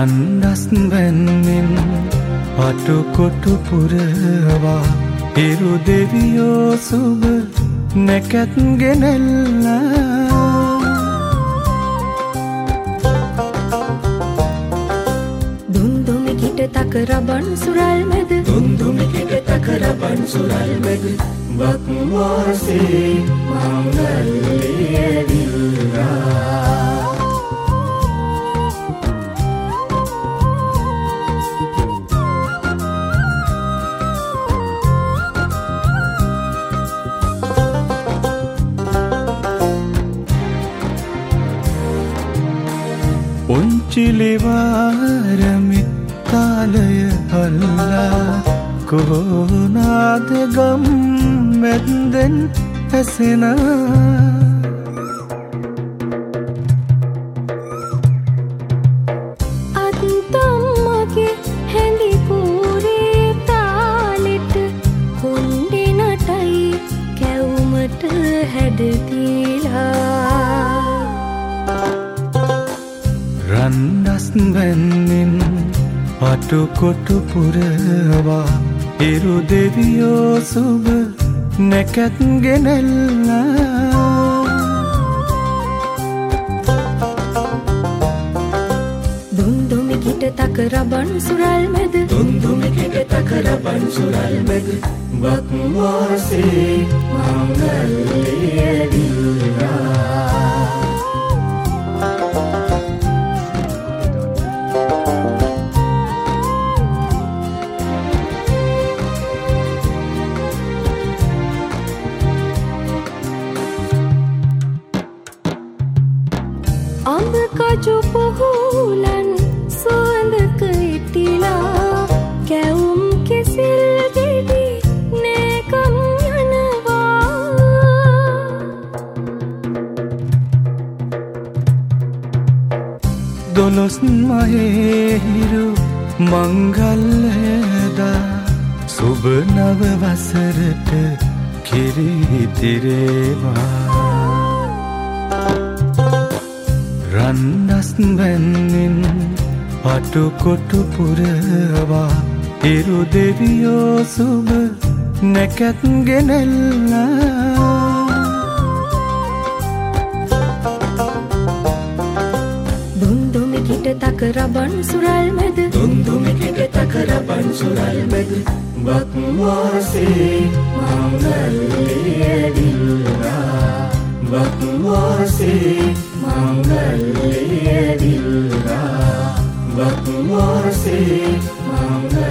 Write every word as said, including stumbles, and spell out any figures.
රන්දස් වැන්නෙන් පටු කොටු පුරවා හිරු දෙවියෝ සුබ නැකත් ගෙනල්ලා දුම්දුමි කිට තක රබන් සුරල් මැද දුම්දුමි කිට තක රබන් සුරල් මැද වක් වාසේ මංගල්‍ය විල්ලා උන්චිලිවාරමි තාලය හල්ලා කොහොනාද ගම් මැද්දෙන් ඇසෙනා අත්තම්මගේ හැඳිපුරේ තාලෙට කොණ්ඩේ නටයි කැවුමට හැඩතිලා රන්දස් වැන්නෙන් පටු කොටු පුරවා හිරු දෙවියෝ සුබ නැකත් ගෙනල්ලා දුම්දුමි කිට තක රබන් සුරල් මැද දුම්දුමි කිට තක රබන් සුරල් මැද වක් වාසේ මංගල්‍ය විල්ලා අඹ කජු පුහුලන් සුවඳක ඉතිලා කැවුම් කෙසෙල් ගෙඩි නෑකම් යනවා දොළොස් මහේහිරු මංගල්‍යදා සුබ නව වසරට කිරිතිරේවා රන්දස් වැන්නෙන් පටු කොටු පුරවා හිරු දෙවියෝ සුබ නැකත් ගෙනල්ලා දුම්දුමි කිට තක රබන් සුරල් මැද දුම්දුමි කිට තක රබන් සුරල් මැද වක් වාසේ මංගල්‍ය විල්ලා වක් වාසේ මංගල්‍ය විල්ලා වක් වාසේ මංගල්‍ය